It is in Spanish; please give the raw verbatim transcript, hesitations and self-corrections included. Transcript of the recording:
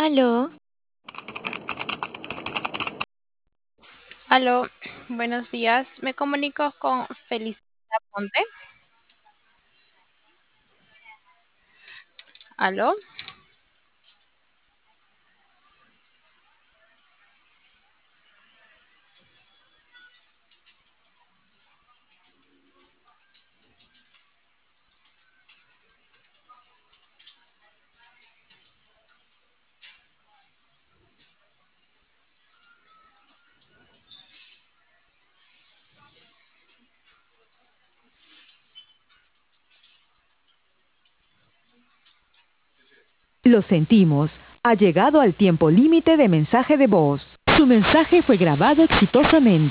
Aló, Aló, buenos días. Me comunico con Felicia Ponte. Aló, Lo sentimos. Ha llegado al tiempo límite de mensaje de voz. Su mensaje fue grabado exitosamente.